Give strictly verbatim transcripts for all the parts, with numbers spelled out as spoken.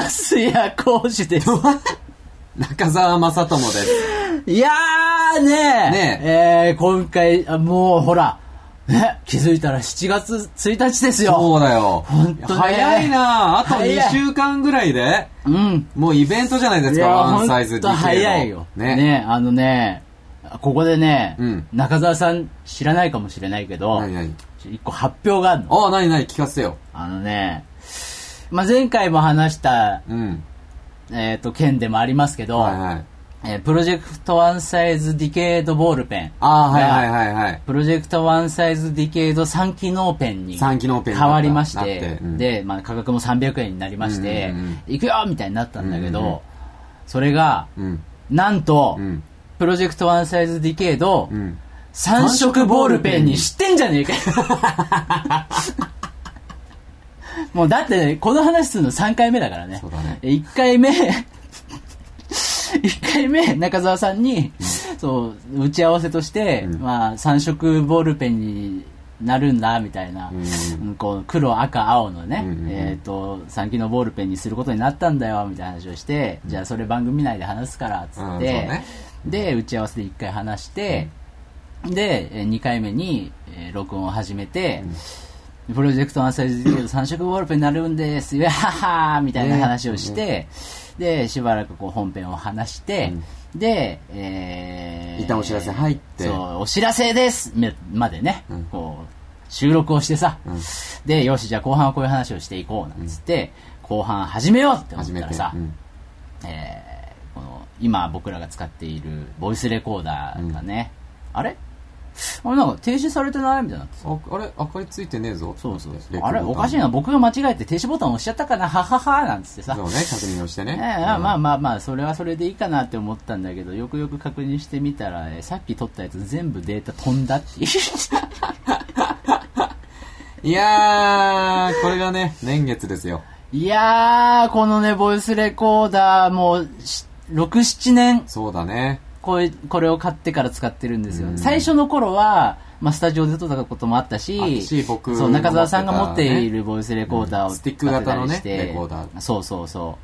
粕谷浩二です。 中澤正智です。 いやーねー、ねえー、今回、もうほら、ね、気づいたらしちがつついたちですよ。 そうだよ。 本当ね。 早いな。あとにしゅうかんぐらいで、うん、もうイベントじゃないですか、ワンサイズディケイド。 早いよ。ね。ね、あのね、ここでね、うん、中澤さん知らないかもしれないけど、何何一個発表があるの。 ああ、何何聞かせてよ。 あのね、まあ、前回も話した、うん、えっと、件でもありますけど、はいはい、えー、プロジェクトワンサイズディケイドボールペン。 ああ、はいはいはいはい。 プロジェクトワンサイズディケイドさん機能ペンに変わりまして、うん、で、まあ、価格もさんびゃくえんになりまして、うんうんうん、行くよみたいになったんだけど、うんうんうん、それが、うん、なんと、うん、プロジェクトワンサイズディケイド、うん、さん色ボールペンに知ってんじゃねえかよ。もうだって、ね、この話するのさんかいめだからね。 そうだね。 いっかいめ、いっかいめ中澤さんに、うん、そう打ち合わせとして、うん、まあさん色ボールペンになるんだみたいな、うん、こう黒赤青のね、うんうん、えっとさん機能ボールペンにすることになったんだよみたいな話をして、うん、じゃあそれ番組内で話すからっつって、うんね、で打ち合わせでいっかい話して、うん、でにかいめに、えー、録音を始めて。うん、プロジェクトワンサイズディケイドさん色ボールペンになるんですよははみたいな話をして、でしばらくこう本編を話して、うん、で、えー、 一旦お知らせ入って、 そうお知らせですまでね、うん、こう収録をしてさ、うん、でよしじゃあ後半はこういう話をしていこうなんつって、うん、後半始めようって思ったらさ、うん、えー、この今僕らが使っているボイスレコーダーがね、うん、あれあれなんか停止されてないみたいな。 あ, あれ明かりついてねえぞ。 そうそうそう。あれおかしいな、僕が間違えて停止ボタン押しちゃったかなはははなんつってさ。 そうね、確認をしてね。 えーうん、まあまあまあそれはそれでいいかなって思ったんだけど、よくよく確認してみたら、えー、さっき撮ったやつ全部データ飛んだっていう。 いやーこれがね年月ですよ。 いやーこのねボイスレコーダーもうろく、ななねん。 そうだね。 これ、これを買ってから使ってるんですよ。最初の頃は、まあ、スタジオで撮ったこともあったし、 し僕そう中澤さんが持っているボイスレコーダーを、うん、 スティック型のねレコーダー。 そうそうそう。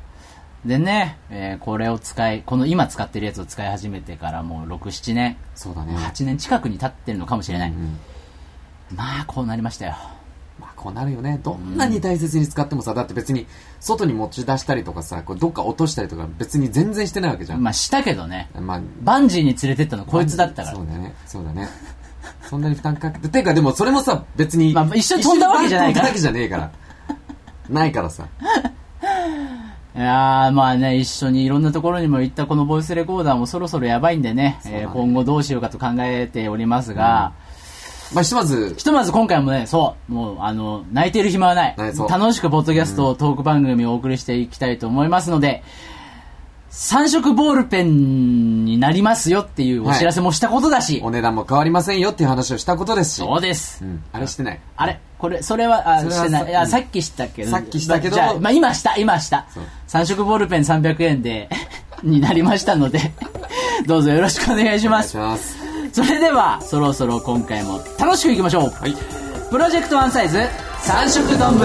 でね、えー、これを使い、この今使ってるやつを使い始めてからもうろく、ななねん。 そうだね。 はちねん近くに経ってるのかもしれない。うんうん、まあ、こうなりましたよ。 まあ、こうなるよね。どんなに大切に使ってもさ、だって別に外に持ち出したりとかさ、これどっか落としたりとか別に全然してないわけじゃん。 まあしたけどね。まあ、バンジーに連れてったのこいつだったから。 そうだね。そうだね。そんなに負担かけて。ていうかでもそれもさ、別に。 まあ一緒に飛んだわけじゃないから。 一緒に飛んだわけじゃねえから。ないからさ。 いやーまあね、一緒にいろんなところにも行ったこのボイスレコーダーもそろそろやばいんでね、ねえー、今後どうしようかと考えておりますが、うんまあ、ひとまずひとまず今回もね、そうもうあの泣いている暇はない、楽しくポッドキャスト、うん、トーク番組をお送りしていきたいと思いますので、さん色ボールペンになりますよっていうお知らせもしたことだし、 はい、お値段も変わりませんよっていう話をしたことですし。 そうです、 うん、あれしてない。 あれこれそれはあしてない。いやさっきしたけどさっきしたけど、 じゃあ、まあ、今した今したさん色ボールペンさんびゃくえんでになりましたのでどうぞよろしくお願いします。 お願いします。 それではそろそろ今回も楽しくいきましょう、はい、プロジェクトワンサイズさん色丼。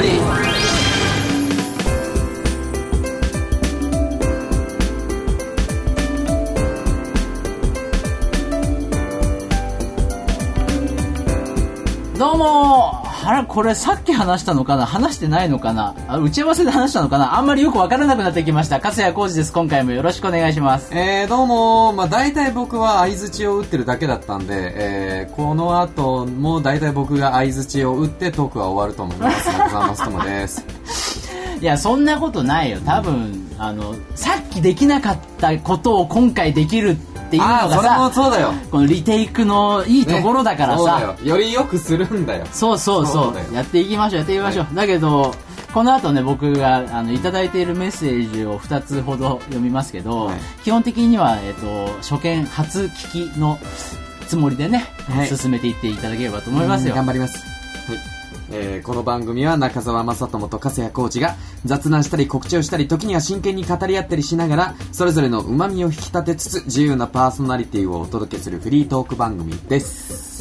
どうもあらこれさっき話したのかな話してないのかなあ打ち合わせで話したのかなあんまりよく分からなくなってきました。粕谷浩二です。今回もよろしくお願いします。 えー、どうも、まあ、大体僕は相槌を打ってるだけだったんで、えー、この後も大体僕が相槌を打ってトークは終わると思います。中澤正智です。 いやそんなことないよ多分、うん、あのさっきできなかったことを今回できるっていうのがさ、 あそれもそうだよ。 このリテイクのいいところだからさ、ね、そうだよ。 よりよくするんだよ。 そうそうそう、そうやっていきましょうやっていきましょう、はい、だけどこの後ね僕があのいただいているメッセージをふたつほど読みますけど、はい、基本的には、えーと、初見初聞きのつもりでね、はい、進めていっていただければと思いますよ。 頑張ります。はいえー、この番組は中澤正智と粕谷浩二が雑談したり告知をしたり時には真剣に語り合ったりしながらそれぞれの旨味を引き立てつつ自由なパーソナリティをお届けするフリートーク番組です。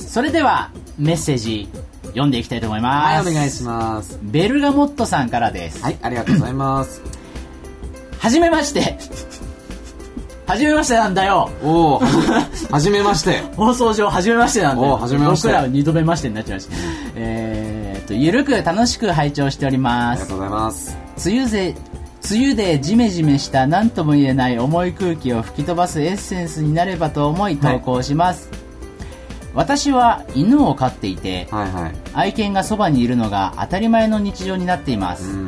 それではメッセージ読んでいきたいと思います。 はいお願いします。 ベルガモットさんからです。 はいありがとうございますはじめましてはじめましてなんだよ。 おー、はじめまして。 放送上はじめましてなんだよ。 おー、はじめまして。 僕らは二度目ましてになっちゃいました。えーっと、ゆるく楽しく拝聴しております。 ありがとうございます。 梅雨で、梅雨でジメジメした何とも言えない重い空気を吹き飛ばすエッセンスになればと思い投稿します。はい、私は犬を飼っていて、はいはい、愛犬がそばにいるのが当たり前の日常になっています。うんうんうん、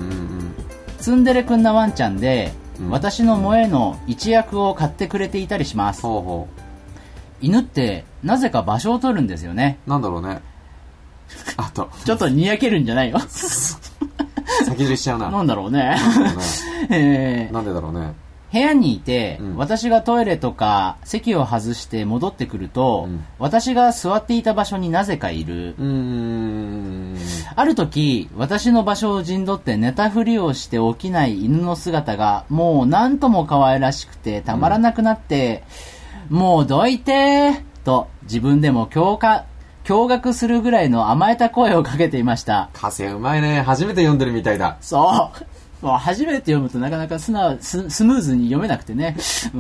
ツンデレくんなワンちゃんで、うん、私の萌えの一役を買ってくれていたりします。ほうほう。犬ってなぜか場所を取るんですよね。 なんだろうね。あとちょっとにやけるんじゃないよ。 先取りしちゃうな。 なんだろうね。 えー、なんでだろうね。 部屋にいて、うん、私がトイレとか席を外して戻ってくると、うん、私が座っていた場所になぜかいる。うーん、ある時、私の場所を陣取って寝たふりをして起きない犬の姿がもう何とも可愛らしくてたまらなくなって、うん、もうどいてと自分でも驚愕、驚愕するぐらいの甘えた声をかけていました。 歌詞うまいね。初めて読んでるみたいだ。 そう。もう初めて読むとなかなかスナス、スムーズに読めなくてね。うん、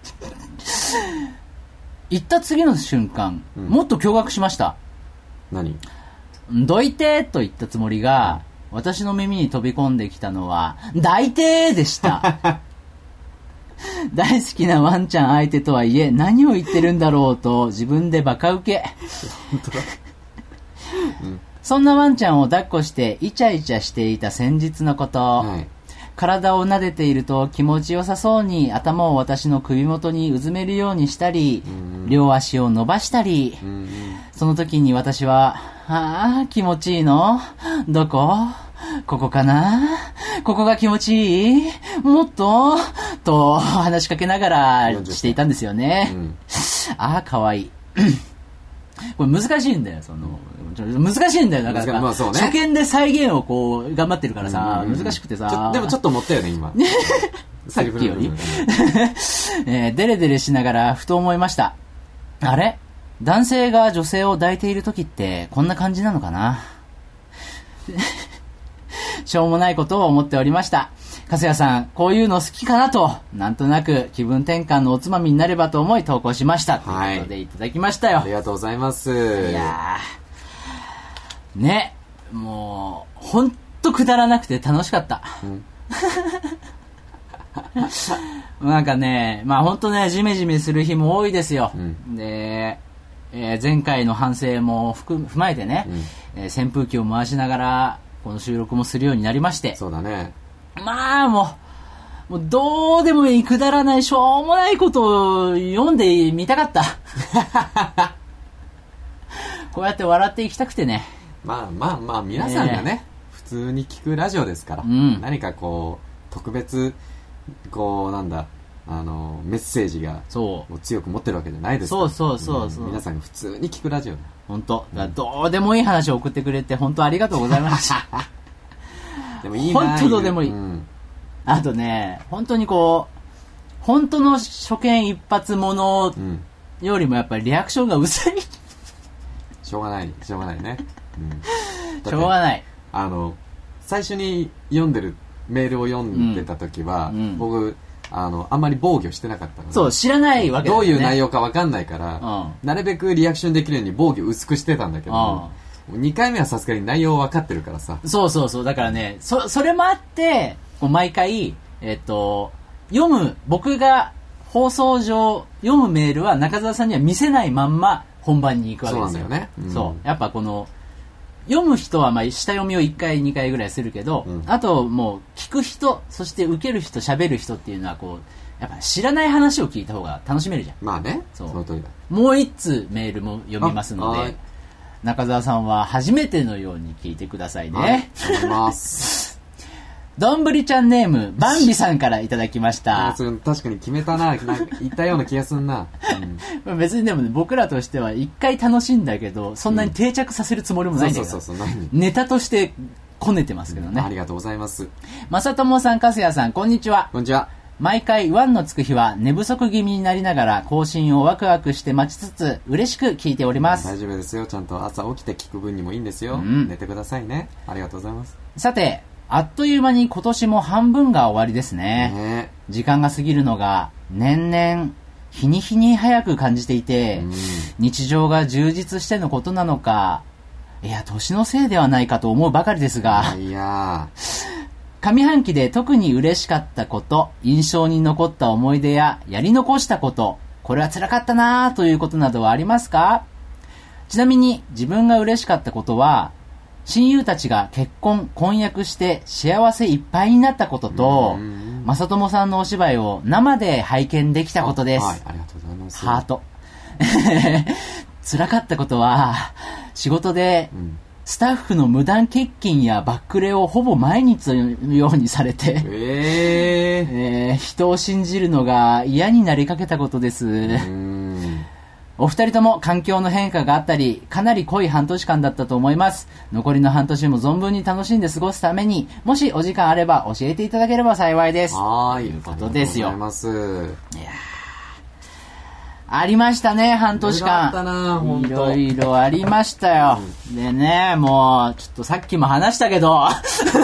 言った次の瞬間、うん、もっと驚愕しました。 何？ どいてと言ったつもりが、うん、私の耳に飛び込んできたのは、抱いてでした。大好きなワンちゃん相手とはいえ、何を言ってるんだろうと自分でバカウケ。本当だ。うん、そんなワンちゃんを抱っこしてイチャイチャしていた先日のこと、はい、体を撫でていると気持ちよさそうに頭を私の首元にうずめるようにしたり、うん、両足を伸ばしたり、うん、その時に私は、ああ気持ちいいの？どこ？ここかな？ここが気持ちいい？もっと？と話しかけながらしていたんですよね。うん、ああかわいい。これ難しいんだよ、その難しいんだよ、だから、まあそうね、初見で再現をこう頑張ってるからさ、うんうん、難しくてさ、 でもちょっと持ったよね今。 さっきより、えー、デレデレしながらふと思いました。あれ、男性が女性を抱いている時ってこんな感じなのかな。しょうもないことを思っておりました。かすやさん、こういうの好きかなと、なんとなく気分転換のおつまみになればと思い投稿しました。はい、ということでいただきましたよ。 ありがとうございます。 いやー、ね、もう、ほんとくだらなくて楽しかった。うん、なんかね、まあほんとね、ジメジメする日も多いですよ。うん、で、えー、前回の反省も含踏まえてね、うん、えー、扇風機を回しながら、この収録もするようになりまして。 そうだね。 まあもう、もうどうでもいいくだらないしょうもないことを読んでみたかった。こうやって笑っていきたくてね。 まあまあまあ皆さんがね、えー、普通に聞くラジオですから、うん、何かこう特別こうなんだあのメッセージがそう強く持ってるわけじゃないですから。 そうそうそうそう、 うん、皆さんが普通に聞くラジオ。 本当、だからどうでもいい話を送ってくれて本当ありがとうございました。 でもいいな、 本当どうでもいい、うん、あとね、本当にこう本当の初見一発ものよりもやっぱりリアクションが薄い。 しょうがないしょうがないね、うん、 しょうがない。 あの最初に読んでるメールを読んでた時は、うんうん、僕あのあんまり防御してなかったので、 そう知らないわけだよね、 どういう内容か分かんないから、うん、なるべくリアクションできるように防御薄くしてたんだけど、うん、にかいめはさすがに内容分かってるからさ。 そうそうそう、だからね、そそれもあってこう毎回、えっと、読む僕が放送上読むメールは中澤さんには見せないまんま本番に行くわけですよ。 そうなんだよね、うん、 そうやっぱこの読む人はまあ下読みをいっかいにかいぐらいするけど、うん、あともう聞く人、そして受ける人、喋る人っていうのはこうやっぱ知らない話を聞いた方が楽しめるじゃん。 まあね、そうその通りだ。 もう一通メールも読みますので、中澤さんは初めてのように聞いてくださいね。はい、 読みます。 どんぶりちゃんネームバンビさんからいただきました。 それ確かに決めたな、なんか言ったような気がするな、 うん、別にでもね、僕らとしては一回楽しんだけどそんなに定着させるつもりもないんだけど、ネタとしてこねてますけどね、 うん、ありがとうございます。 まさともさん、かすやさん、こんにちは。 こんにちは。 毎回ワンのつく日は寝不足気味になりながら更新をワクワクして待ちつつ嬉しく聞いております。 大丈夫ですよ、ちゃんと朝起きて聞く分にもいいんですよ、うん、寝てくださいね。ありがとうございます。 さて、あっという間に今年も半分が終わりですね。ね、 時間が過ぎるのが年々日に日に早く感じていて、うん、日常が充実してのことなのか、いや、年のせいではないかと思うばかりですが、 いや上半期で特に嬉しかったこと、印象に残った思い出ややり残したこと、これは辛かったなぁということなどはありますか？ちなみに自分が嬉しかったことは、親友たちが結婚、婚約して幸せいっぱいになったことと、正友さんのお芝居を生で拝見できたことです。 はい、ありがとうございます。 ハート。辛かったことは、仕事で、うんスタッフの無断欠勤やバックレをほぼ毎日のようにされて、えーえー、人を信じるのが嫌になりかけたことです。うんお二人とも環境の変化があったり、かなり濃い半年間だったと思います。残りの半年も存分に楽しんで過ごすために、もしお時間あれば教えていただければ幸いです。 はい、 ということですよ。 ありがとうございます。 いやありましたね、半年間。 あったな、ほんと。 いろいろありましたよ。うん、でね、もう、ちょっとさっきも話したけど。 うん、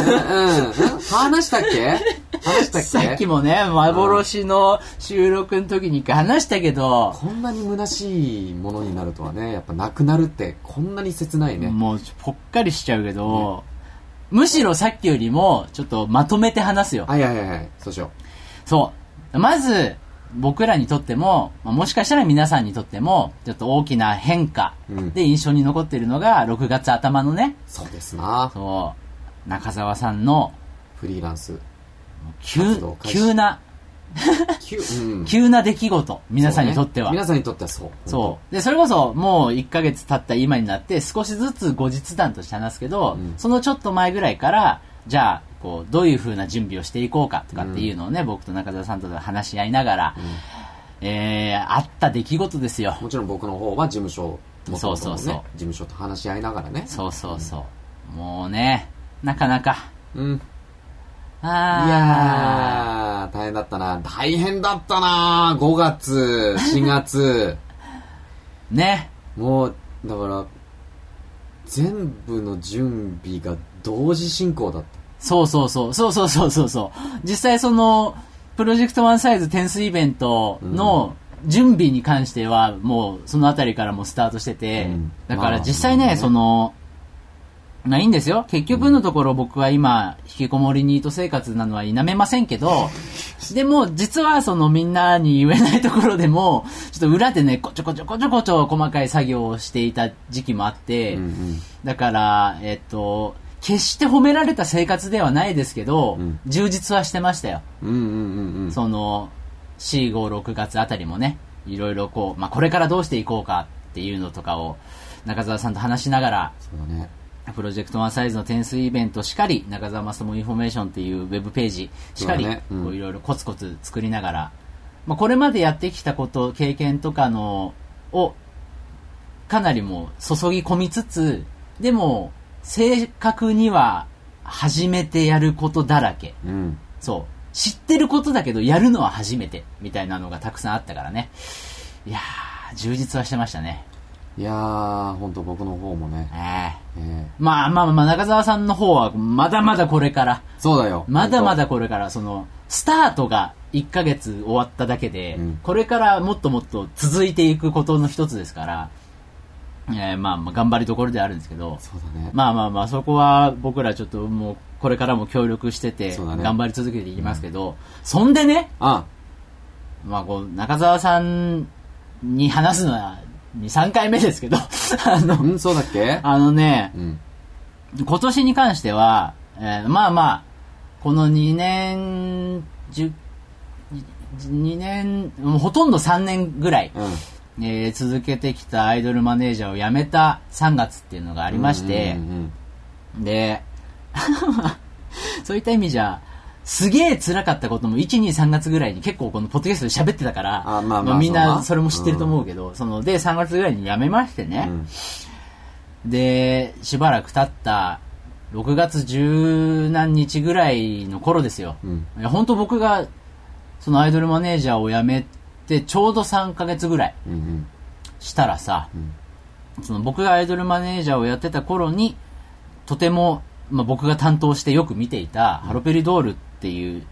うん。話したっけ話したっけさっきもね、幻の収録の時に話したけど。 こんなに虚しいものになるとはね、やっぱなくなるってこんなに切ないね。 もう、ぽっかりしちゃうけど、うん、むしろさっきよりも、ちょっとまとめて話すよ。 はいはいはい、そうしよう。そう。まず、僕らにとっても、もしかしたら皆さんにとってもちょっと大きな変化で印象に残っているのがろくがつ頭のね、 そうですな、 そう中澤さんのフリーランス急急な急、うん、急な出来事、皆さんにとっては、 ね、皆さんにとってはそうそうでそれこそもういっかげつ経った今になって少しずつ後日談として話すけど、うん、そのちょっと前ぐらいからじゃあこうどういう風な準備をしていこうかとかっていうのをね、うん、僕と中澤さんと話し合いながら、うんえー、あった出来事ですよ。 もちろん僕の方は事務所、ね、 そうそうそう、 事務所と話し合いながらね。 そうそうそう、うん、もうねなかなか、 うん、あいやー大変だったな大変だったなごがつしがつねもうだから全部の準備が同時進行だった。 そうそうそうそうそうそうそうそう実際そのプロジェクトワンサイズテンスイベントの準備に関してはもうそのあたりからもスタートしてて、うん、だから実際ね、まあ、そのまあいいんですよ。結局のところ僕は今引きこもりニート生活なのは否めませんけど、でも実はそのみんなに言えないところでもちょっと裏でねこちょこちょこちょこちょ細かい作業をしていた時期もあって、うんうん、だからえっと決して褒められた生活ではないですけど、うん、充実はしてましたよ。 うんうんうんうん、そのよん、ご、ろくがつあたりもねいろいろこう、まあ、これからどうしていこうかっていうのとかを中澤さんと話しながら、 そうだね、 プロジェクトワンサイズの点数イベントしかり中澤まさもインフォメーションっていうウェブページしかり、ねうん、こういろいろコツコツ作りながら、まあ、これまでやってきたこと経験とかのをかなりもう注ぎ込みつつ、でも正確には初めてやることだらけ、うん、そう知ってることだけどやるのは初めてみたいなのがたくさんあったからね。いやー充実はしてましたね。 いやー本当僕の方もね、 えーえー、まあまあまあ中澤さんの方はまだまだこれから、 そうだよ、 まだまだこれから、そのスタートがいっかげつ終わっただけで、うん、これからもっともっと続いていくことの一つですから、えー、まあまあ頑張りどころであるんですけど、 そうだね、 まあまあまあそこは僕らちょっともうこれからも協力してて頑張り続けていきますけど、そ、ねうん、そんでね、 ああまあこう中澤さんに話すのはに、さんかいめですけどあの、 うん、そうだっけ？ あのね、うん、今年に関しては、えー、まあまあこのにねんにねんもうほとんどさんねんぐらい、うんえー、続けてきたアイドルマネージャーを辞めたさんがつっていうのがありまして、うんうんうん、でそういった意味じゃすげえ辛かったこともいち、に、さんがつぐらいに結構このポッドキャストで喋ってたから、 あ、まあまあまあ、みんなそれも知ってると思うけど、うん、そのでさんがつぐらいに辞めましてね、うん、でしばらく経ったろくがつ十何日ぐらいの頃ですよ、うん、いや本当僕がそのアイドルマネージャーを辞めてちょうどさんかげつぐらいしたらさ、うん、その僕がアイドルマネージャーをやってた頃にとても、まあ、僕が担当してよく見ていたハロペリドールっていう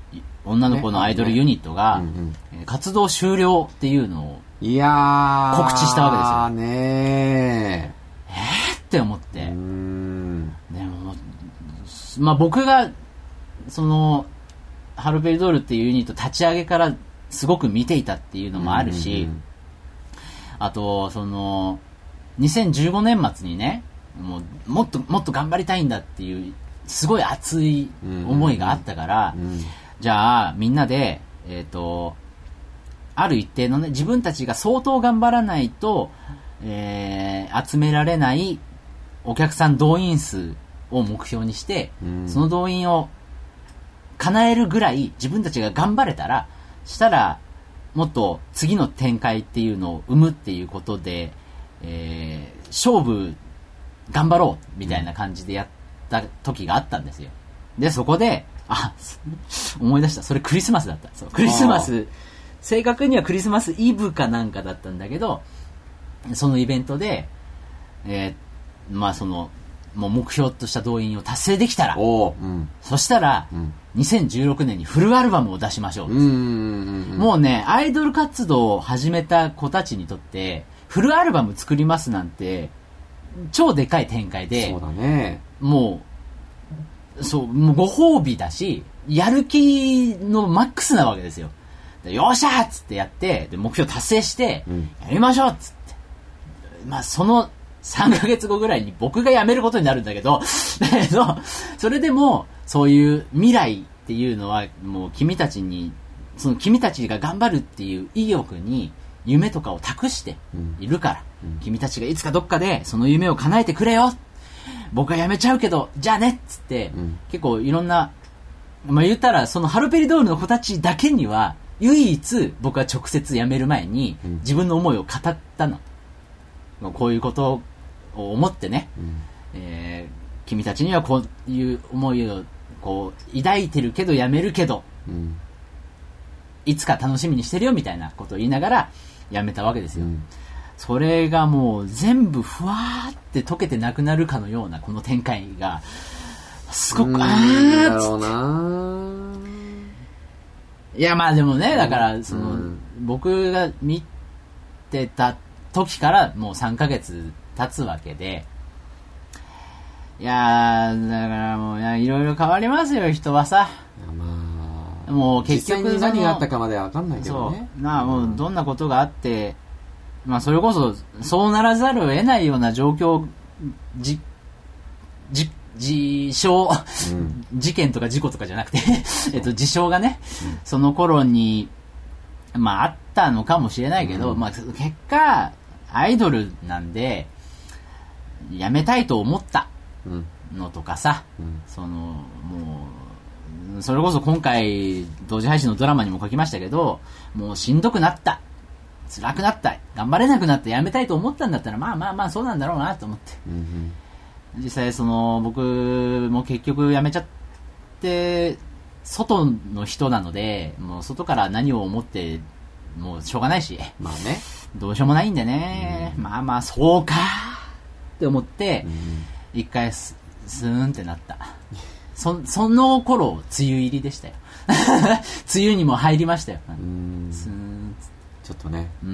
女の子のアイドルユニットが、ねうんうん、活動終了っていうのをいや告知したわけですよ。 ねえーって思って。うーんでも、まあ僕がそのハルペリドールっていうユニット立ち上げからすごく見ていたっていうのもあるし、うんうん、あとそのにせんじゅうごねん末にね、もうもっともっと頑張りたいんだっていうすごい熱い思いがあったから、うんうんうん、じゃあみんなでえっとある一定のね自分たちが相当頑張らないと、えー、集められないお客さん動員数を目標にして、うん、その動員を叶えるぐらい自分たちが頑張れたらしたらもっと次の展開っていうのを生むっていうことで、えー、勝負頑張ろうみたいな感じでやった時があったんですよ。でそこであ思い出した、それクリスマスだった。そうクリスマス、正確にはクリスマスイブかなんかだったんだけど、そのイベントで、えー、まあそのもう目標とした動員を達成できたら、お、うん、そしたら、うん、にせんじゅうろくねんにフルアルバムを出しましょう。うんうんうんうん、もうねアイドル活動を始めた子たちにとってフルアルバム作りますなんて超でかい展開で、 そうだね、 もうそうもうご褒美だしやる気のマックスなわけですよ。よっしゃーっつってやってで目標達成して、うん、やりましょうっつって、まあそのさんかげつごぐらいに僕が辞めることになるんだけどだけどそれでもそういう未来っていうのはもう君たちにその君たちが頑張るっていう意欲に夢とかを託しているから、うんうん、君たちがいつかどっかでその夢を叶えてくれよ、僕は辞めちゃうけどじゃあねっつって、うん、結構いろんな、まあ、言ったらそのハルペリドールの子たちだけには唯一僕は直接辞める前に自分の思いを語ったの、うん、こういうことを思ってね、うんえー、君たちにはこういう思いをこう抱いてるけどやめるけど、うん、いつか楽しみにしてるよみたいなことを言いながらやめたわけですよ、うん、それがもう全部ふわーって溶けてなくなるかのようなこの展開がすごくあーだろうな。 いやまあでもねだからその、うん、僕が見てた時からもうさんかげつ経つわけで、いやーだからもういやいろいろ変わりますよ人はさ。いやまあもう結局実際に何があったかまでは分かんないけどね。 そうなあもうどんなことがあって、まあそれこそそうならざるを得ないような状況じじ事象、うん、事件とか事故とかじゃなくてえっと事象がね、うん、その頃にまああったのかもしれないけど、うん、まあ結果アイドルなんでやめたいと思ったのとかさ、うん、そのもうそれこそ今回同時配信のドラマにも書きましたけど、もうしんどくなった、辛くなった、頑張れなくなってやめたいと思ったんだったらまあまあまあそうなんだろうなと思って、うんうん、実際その僕も結局やめちゃって外の人なのでもう外から何を思ってもうしょうがないし、 まあねどうしようもないんでね、うん、まあまあそうかって思って一、うん、回ススーンってなった。そその頃梅雨入りでしたよ梅雨にも入りましたよ。うんスーンちょっとね、うん、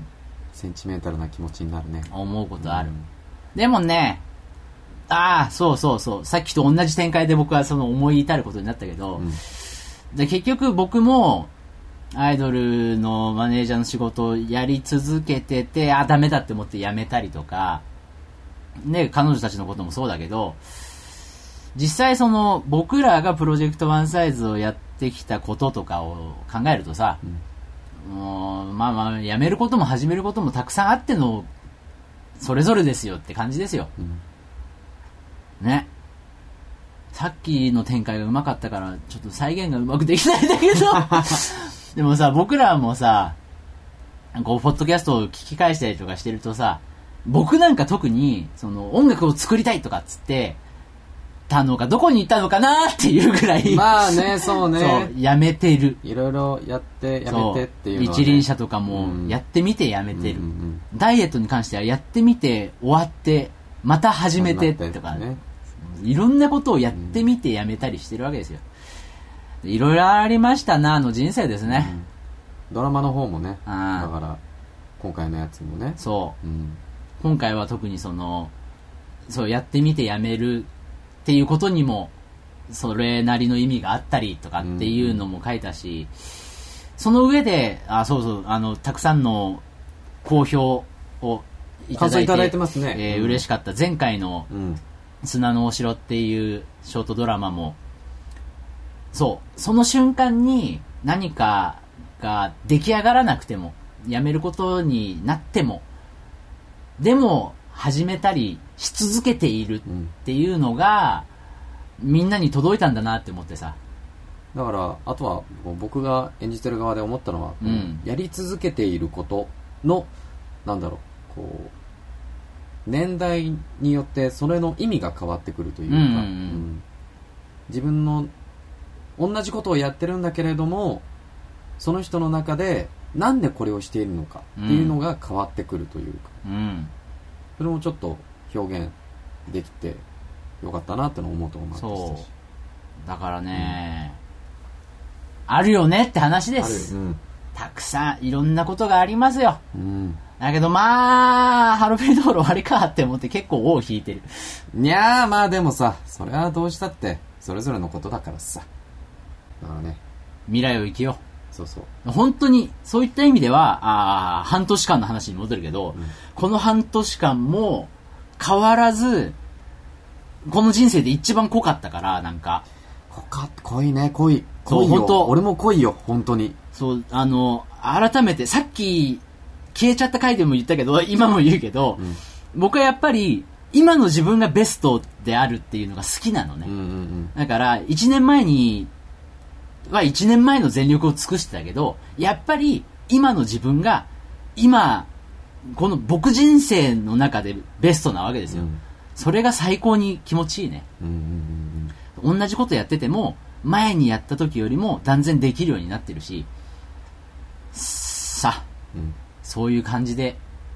センチメンタルな気持ちになるね。 思うことある、うん、でもねああそうそうそうさっきと同じ展開で僕はその思い至ることになったけど、うん、で結局僕もアイドルのマネージャーの仕事をやり続けててあダメだって思って辞めたりとかね、彼女たちのこともそうだけど実際その僕らがプロジェクトワンサイズをやってきたこととかを考えるとさ、うん、もうまあまあ辞めることも始めることもたくさんあってのそれぞれですよって感じですよ、うん、ね。さっきの展開がうまかったからちょっと再現がうまくできないんだけどでもさ僕らもさこうポッドキャストを聞き返したりとかしてるとさ僕なんか特にその音楽を作りたいとかっつってたのがどこに行ったのかなっていうぐらいまあねそうねそうやめてる、 いろいろやってやめてっていうのは、 ね、一輪車とかもやってみてやめてる、うんうんうん、ダイエットに関してはやってみて終わってまた始めてとか、ね、いろんなことをやってみてやめたりしてるわけですよ。 いろいろありましたなの人生ですね、うん、 ドラマの方もね、だから今回のやつもね、 そう、うん、今回は特にそのそうやってみてやめるっていうことにもそれなりの意味があったりとかっていうのも書いたし、うん、その上であそうそうあのたくさんの好評をいただいて、 感想いただいてますね、 えーうん、嬉しかった。前回の砂のお城っていうショートドラマもそうその瞬間に何かが出来上がらなくてもやめることになってもでも始めたりし続けているっていうのが、うん、みんなに届いたんだなって思ってさ。 だからあとは僕が演じてる側で思ったのは、うん、やり続けていることのなんだろうこう年代によってそれの意味が変わってくるというか、うんうんうんうん、自分の同じことをやってるんだけれどもその人の中でなんでこれをしているのかっていうのが変わってくるというか、うん、それもちょっと表現できてよかったなってのを思うと思いましたし。 そうだからね、うん、あるよねって話です、うん、たくさんいろんなことがありますよ、うん、だけどまあハロプリ道路あれかって思って結構尾を引いてる。 いやーまあでもさそれはどうしたってそれぞれのことだからさ。だからね未来を生きよう。そうそう本当にそういった意味ではあ半年間の話に戻るけど、うん、この半年間も変わらずこの人生で一番濃かったからなんか濃か濃いね濃い濃いよ。本当俺も濃いよ本当に。 そうあの改めてさっき消えちゃった回でも言ったけど今も言うけど、うん、僕はやっぱり今の自分がベストであるっていうのが好きなのね、うんうんうん、だからいちねんまえにはいちねんまえの全力を尽くしてたけどやっぱり今の自分が今この僕人生の中でベストなわけですよ、うん、それが最高に気持ちいいね、うんうんうん、同じことやってても前にやった時よりも断然できるようになってるしさあ、うん、そういう感じで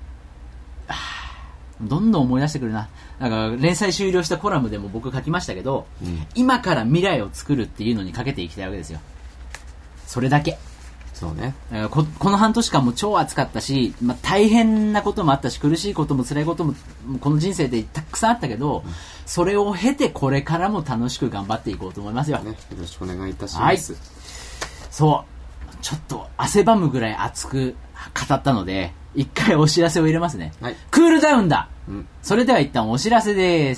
どんどん思い出してくるな。だから連載終了したコラムでも僕書きましたけど、うん、今から未来を作るっていうのにかけていきたいわけですよ。それだけ。 そうね。 だから こ, この半年間も超暑かったし、まあ、大変なこともあったし苦しいことも辛いこともこの人生でたくさんあったけど、うん、それを経てこれからも楽しく頑張っていこうと思いますよ、ね、 よろしくお願いいたします、 はい、そうちょっと汗ばむぐらい熱く語ったので一回お知らせを入れますね、はい、クールダウンだ、うん、それでは一旦お知らせです。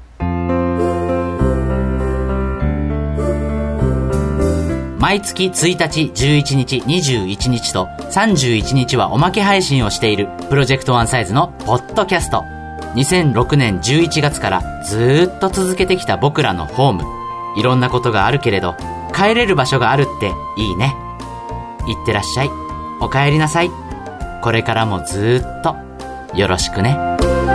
毎月ついたち、じゅういちにち、にじゅういちにちとさんじゅういちにちはおまけ配信をしているプロジェクトワンサイズのポッドキャスト。にせんろくねんじゅういちがつからずーっと続けてきた僕らのホーム。いろんなことがあるけれど帰れる場所があるっていいね。いってらっしゃい、お帰りなさい。これからもずーっとよろしくね。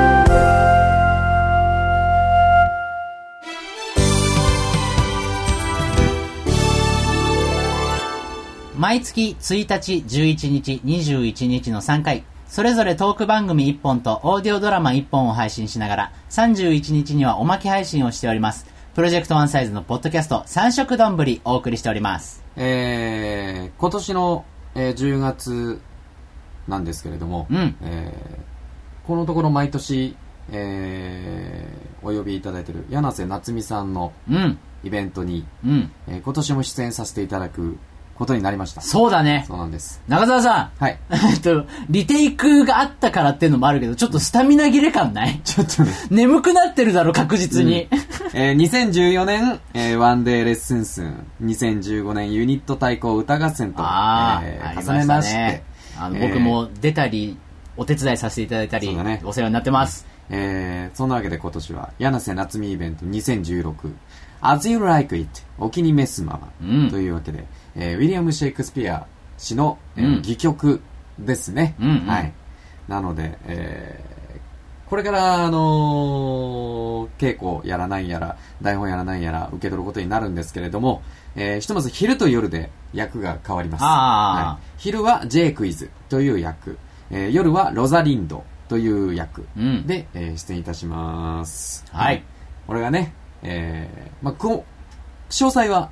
毎月ついたち、じゅういちにち、にじゅういちにちのさんかい、それぞれトーク番組いっぽんとオーディオドラマいっぽんを配信しながら、さんじゅういちにちにはおまけ配信をしております。プロジェクトワンサイズのポッドキャスト三色丼お送りしております。 えー、今年の、えー、じゅうがつなんですけれども、うんえー、このところ毎年、えー、お呼びいただいている柳瀬夏美さんのイベントに、うんえー、今年も出演させていただくことになりました。 そうだね。 そうなんです。 中澤さん。 はい。 えっと、リテイクがあったからっていうのもあるけど、ちょっとスタミナ切れ感ないちょっとね。 眠くなってるだろ、確実に。うんえー、にせんじゅうよねん、えー、ワンデーレッスン数、にせんじゅうごねんユニット対抗歌合戦と、 あえー、 重ねまして、あの、えー、僕も出たり、お手伝いさせていただいたり、ね、お世話になってます。 えー、そんなわけで今年は、柳瀬夏美イベントにせんじゅうろく、As You Like It お気に召すまま、うん、というわけで、えー、ウィリアム・シェイクスピア氏の、えーうん、戯曲ですね、うんうん、はい。なので、えー、これから、あのー、稽古やらないやら台本やらないやら受け取ることになるんですけれども、えー、ひとまず昼と夜で役が変わります。はい、昼は J クイズという役、えー、夜はロザリンドという役で、うんえー、出演いたします。 はい。 これがね、えーまあ、こ詳細は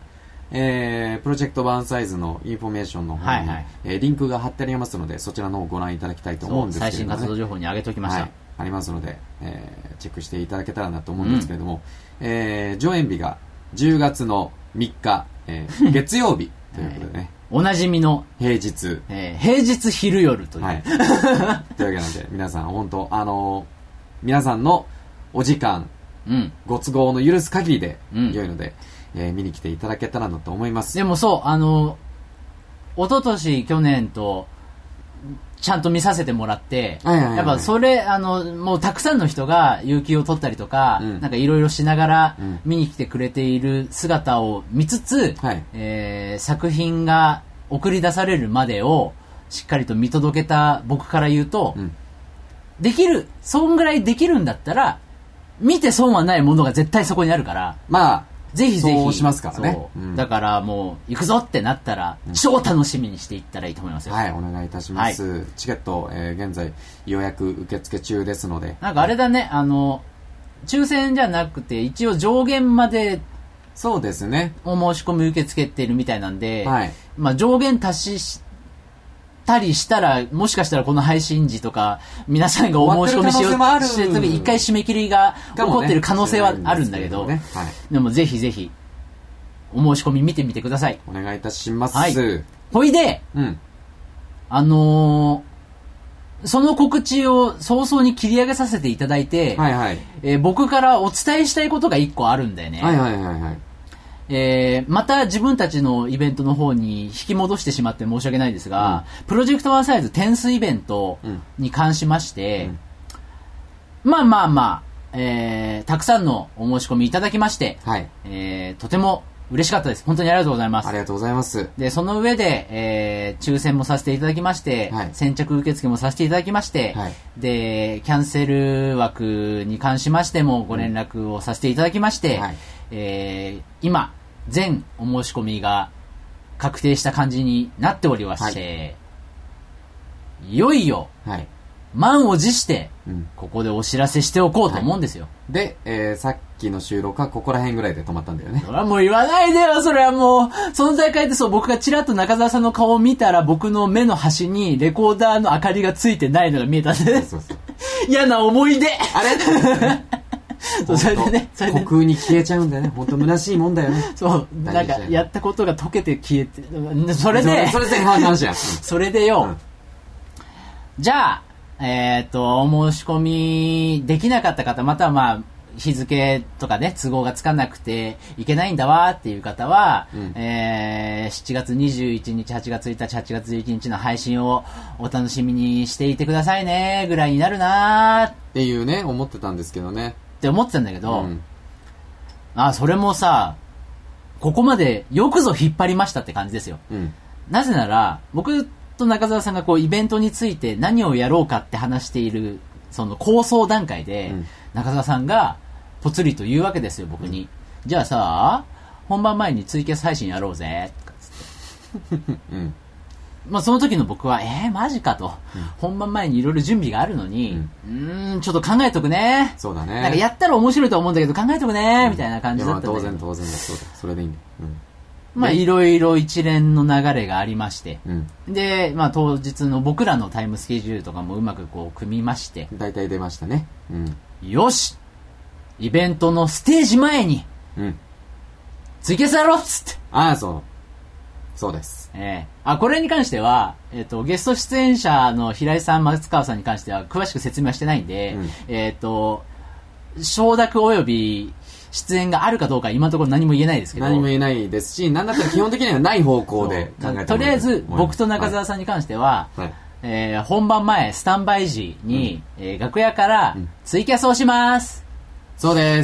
えー、プロジェクトバーンサイズのインフォメーションの方に、はいはい、えー、リンクが貼ってありますので、そちらの方をご覧いただきたいと思うんですけれども、ね、 最新活動情報に上げておきました。はい、 ありますので、えー、チェックしていただけたらなと思うんですけれども、うん、えー、上演日がじゅうがつのみっか、えー、月曜日ということでね。はい、 おなじみの平日、 えー、平日昼夜という、はい、 というわけなので皆さん本当あのー、皆さんのお時間、うん、ご都合の許す限りで良いので、うん、えー、見に来ていただけたらなと思います。 でもそうあの一昨年去年とちゃんと見させてもらって、はいはいはいはい、やっぱそれあのもうたくさんの人が有給を取ったりとか、うん、なんかいろいろしながら見に来てくれている姿を見つつ、はい、えー、作品が送り出されるまでをしっかりと見届けた僕から言うと、うん、できるそんぐらいできるんだったら見て損はないものが絶対そこにあるから、 まあぜひぜひそうしますからね、 うん、だからもう行くぞってなったら、うん、超楽しみにしていったらいいと思いますよ。 はい、お願いいたします。はい、チケット、えー、現在予約受付中ですので、 なんかあれだね、あの抽選じゃなくて一応上限までそうですねお申し込み受け付けてるみたいなんで、 はい、 まあ、上限達したりしたらもしかしたらこの配信時とか皆さんがお申し込みしようとしてる時一回締め切りが起こってる可能性はあるんだけど、ね、はい、でもぜひぜひお申し込み見てみてください。 お願いいたします。 はい、ほいで、うん、あのー、その告知を早々に切り上げさせていただいて、 はいはい、 えー、僕からお伝えしたいことが一個あるんだよね。 はいはいはいはい、 えー、また自分たちのイベントの方に引き戻してしまって申し訳ないですが、うん、プロジェクトワンサイズテンスイベントに関しまして、うん、まあまあまあ、えー、たくさんのお申し込みいただきまして、はい、えー、とても嬉しかったです。本当にありがとうございます。 ありがとうございます。 で、その上で、えー、抽選もさせていただきまして、はい、先着受付もさせていただきまして、はい、で、キャンセル枠に関しましてもご連絡をさせていただきまして、うん、はい、えー、今、全お申し込みが確定した感じになっておりまして、はい、いよいよ、はい、満を持して、うん、ここでお知らせしておこうと思うんですよ。はい、 で、えー、さっきの収録はここら辺ぐらいで止まったんだよね。 それはもう言わないでよ、それはもう。存在変えてそう、僕がちらっと中澤さんの顔を見たら、僕の目の端にレコーダーの明かりがついてないのが見えたんで、そうそうそう嫌な思い出あれそう、それでね、それで虚空に消えちゃうんだよね。本当虚しいもんだよね。 そう、なんかやったことが溶けて消えて、それで、 それで話や。 それでよ、うん、じゃあ、えっと、お申し込みできなかった方、またはまあ、日付とかね、都合がつかなくていけないんだわっていう方は、うん、えー、しちがつにじゅういちにち、はちがつついたち、はちがつじゅういちにちの配信をお楽しみにしていてくださいね、ぐらいになるなーっていうね、思ってたんですけどね。 って思ってたんだけど、うん、あ、それもさ、ここまでよくぞ引っ張りましたって感じですよ。うん、なぜなら、僕と中澤さんがこうイベントについて何をやろうかって話しているその構想段階で、うん、中澤さんがぽつりと言うわけですよ、僕に。うん、じゃあさ、本番前にツイキャス配信やろうぜ、とかつって。うん、まあその時の僕は、えー、マジかと。うん、本番前にいろいろ準備があるのに、うん、うーん、ちょっと考えとくね。 そうだね。 なんかやったら面白いと思うんだけど考えとくね、うん、みたいな感じだったんだけど。 当然当然だ、そうだ。それでいいんだよ。うん、 まあいろいろ一連の流れがありまして、うん、で、まあ当日の僕らのタイムスケジュールとかもうまくこう組みまして、 大体出ましたね。うん、 よしイベントのステージ前に、うん、ツイキャスやろうっつって。 ああ、そう。そうです。 ええー。あ、これに関しては、えっと、ゲスト出演者の平井さん、松川さんに関しては詳しく説明はしてないんで、うん、えっと、承諾及び出演があるかどうか今のところ何も言えないですけど。 何も言えないですし、なんだったら基本的にはない方向で考えてもらとりあえず、僕と中澤さんに関しては、はいはい、えー、本番前、スタンバイ時に、うん、えー、楽屋からツイキャスをします。 そうです。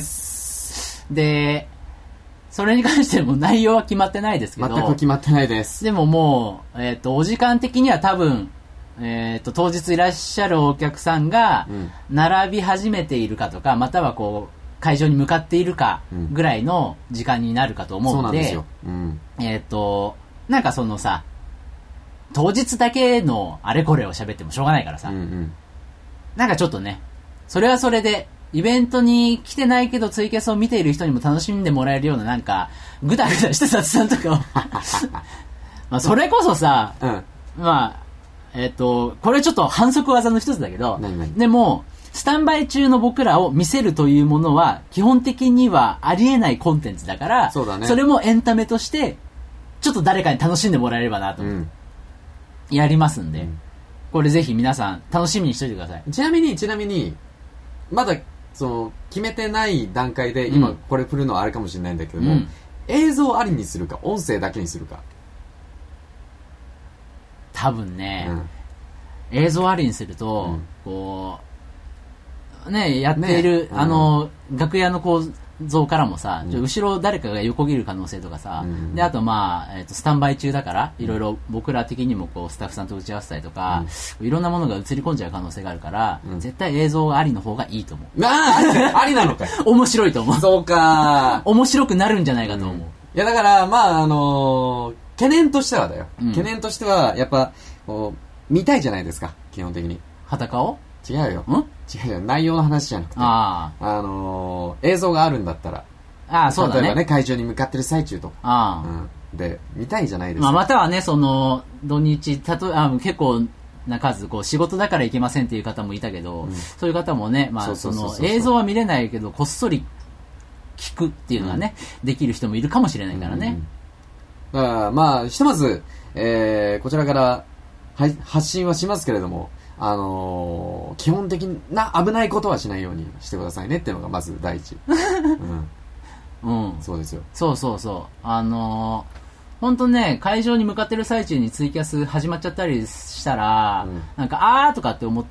で、それに関しても内容は決まってないですけど。 全く決まってないです。 でももう、えっと、お時間的には多分、えっと、当日いらっしゃるお客さんが、並び始めているかとか、またはこう、会場に向かっているか、ぐらいの時間になるかと思うので、そうなんですよ。うん、えっと、なんかそのさ、当日だけのあれこれを喋ってもしょうがないからさ、うんうん、なんかちょっとね、それはそれで、 イベントに来てないけどツイキャスを見ている人にも楽しんでもらえるようななんかグダグダした雑談とかをまあそれこそさ、うん、まあえっ、ー、とこれちょっと反則技の一つだけど、何何でもスタンバイ中の僕らを見せるというものは基本的にはありえないコンテンツだから、そうだね、それもエンタメとしてちょっと誰かに楽しんでもらえればなと思って、うん、やりますんで、うん、これぜひ皆さん楽しみにしておいてください。 ちなみにちなみにまだその決めてない段階で今これ振るのはあれかもしれないんだけども、うん、映像ありにするか音声だけにするか。 多分ね、うん、映像ありにすると、うん、こうねやっている、ね、あの、うん、楽屋の構造からもさ、うん、後ろ誰かが横切る可能性とかさ、うん、であとまあ、えーと、スタンバイ中だからいろいろ僕ら的にもこうスタッフさんと打ち合わせたりとか、うん、いろんなものが映り込んじゃう可能性があるから、うん、絶対映像ありの方がいいと思う。 ああ、ありなのかい。 面白いと思う。 そうか。 面白くなるんじゃないかと思う。うん、いやだからまああのー、懸念としてはだよ、うん、懸念としてはやっぱこう見たいじゃないですか基本的に。 裸を？ 違うよ。ん？違うよ。内容の話じゃなくて、ああのー、映像があるんだったら。 ああ、そうだね。 例えばね、会場に向かってる最中とか。ああ、うん。で、見たいじゃないですか。 まあ、またはね、その、土日、たとあ結構な数、こう、仕事だから行けませんっていう方もいたけど、うん、そういう方もね、まあ、その、映像は見れないけど、こっそり聞くっていうのがね、うん、できる人もいるかもしれないからね。 うん、だからまあ、ひとまず、えー、こちらから発信はしますけれども、あのー、基本的な危ないことはしないようにしてくださいねっていうのがまず第一。うん。うん。そうですよ。 そうそうそう。あのー、本当ね、会場に向かってる最中にツイキャス始まっちゃったりしたら、うん、なんか、あーとかって思って、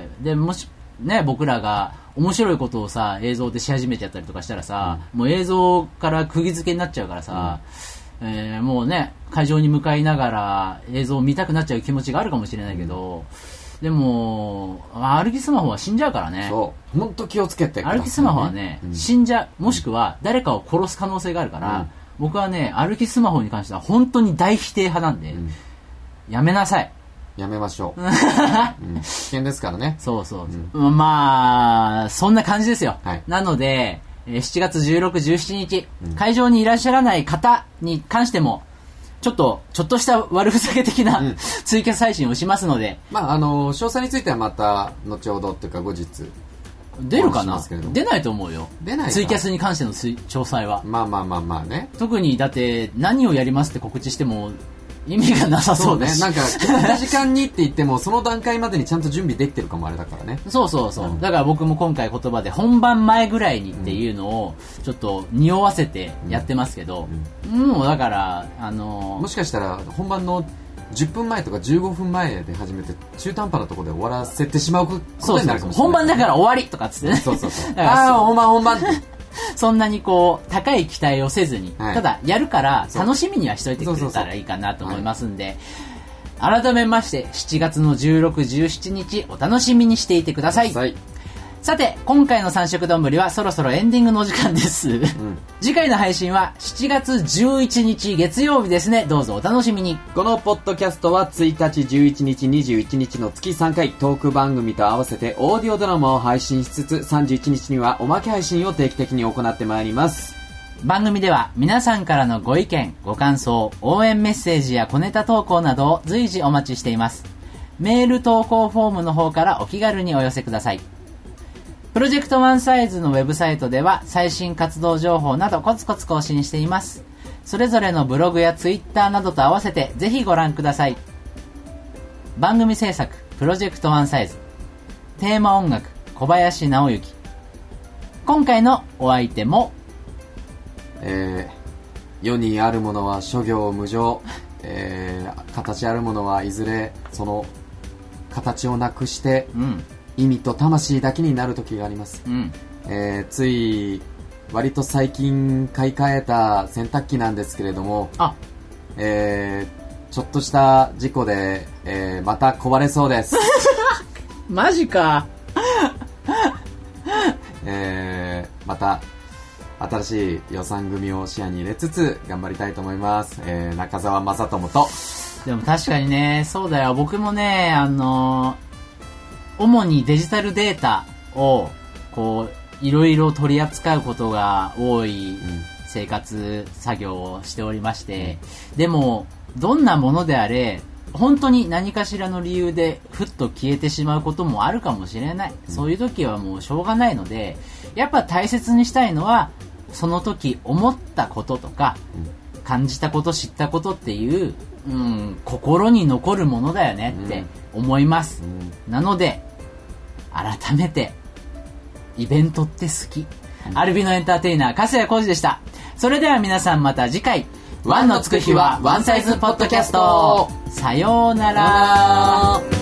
で、もし、ね、僕らが面白いことをさ、映像でし始めちゃったりとかしたらさ、うん、もう映像から釘付けになっちゃうからさ、うんえー、もうね、会場に向かいながら映像を見たくなっちゃう気持ちがあるかもしれないけど、うん、でも、歩きスマホは死んじゃうからね。 そう。本当気をつけてくださいね。 歩きスマホはね、うん、死んじゃう。もしくは誰かを殺す可能性があるから、うん、僕はね、歩きスマホに関しては本当に大否定派なんで、うん、やめなさい。 やめましょう。うん、危険ですからね。 そうそう、うん。まあ、そんな感じですよ。はい、なので、しちがつじゅうろく、じゅうしちにち、うん、会場にいらっしゃらない方に関しても、ちょっと、ちょっとした悪ふざけ的な、うん、ツイキャス配信をしますので。 まあ、あの、詳細についてはまた、後ほどっていうか後日。 出るかな？出ないと思うよ。 出ないか。 ツイキャスに関しての詳細は。 まあまあまあまあね。 特に、だって、何をやりますって告知しても、意味がなさそうだし。 そうね。なんか、決めた時間にって言っても、その段階までにちゃんと準備できてるかもあれだからね。 そうそうそう。うん、だから僕も今回言葉で、本番前ぐらいにっていうのを、ちょっと匂わせてやってますけど、うんうん、もうだから、あのー、 もしかしたら、本番のじゅっぷんまえとかじゅうごふんまえで始めて、中途半端なところで終わらせてしまうことになるかもしれない。そうそうそう。 本番だから終わりとかっつってね。 そうそうそう。ああ、本番本番って。 そんなにこう高い期待をせずに、はい、ただやるから楽しみにはしといてくれたらいいかなと思いますんで、改めましてしちがつのじゅうろく、じゅうしちにちお楽しみにしていてください。はい、さて今回の三色丼はそろそろエンディングのお時間です、うん、次回の配信はしちがつじゅういちにち月曜日ですね。どうぞお楽しみに。 このポッドキャストはついたち、じゅういちにち、にじゅういちにちの月さんかいトーク番組と合わせてオーディオドラマを配信しつつ、さんじゅういちにちにはおまけ配信を定期的に行ってまいります。 番組では皆さんからのご意見、ご感想、応援メッセージや小ネタ投稿などを随時お待ちしています。メール投稿フォームの方からお気軽にお寄せください。プロジェクトワンサイズのウェブサイトでは最新活動情報などコツコツ更新しています。それぞれのブログやツイッターなどと合わせてぜひご覧ください。番組制作プロジェクトワンサイズ、テーマ音楽小林直之。今回のお相手も、 えー、世にあるものは諸行無常、えー、形あるものはいずれその形をなくして、うん意味と魂だけになる時があります、うんえー、つい割と最近買い替えた洗濯機なんですけれども、あ、えー、ちょっとした事故で、えー、また壊れそうですマジかえー、また新しい予算組を視野に入れつつ頑張りたいと思います、えー、中澤正智と。 でも確かにね、そうだよ。僕もね、あのー主にデジタルデータをこういろいろ取り扱うことが多い生活作業をしておりまして、うん、でもどんなものであれ本当に何かしらの理由でふっと消えてしまうこともあるかもしれない、うん、そういう時はもうしょうがないので、やっぱ大切にしたいのはその時思ったこととか、うん、感じたこと知ったことっていう、うん、心に残るものだよねって思います、うん、なので改めてイベントって好き、うん、アルビノエンターテイナー粕谷浩二でした。それでは皆さんまた次回、ワンのつく日はワンサイズポッドキャスト、さようなら。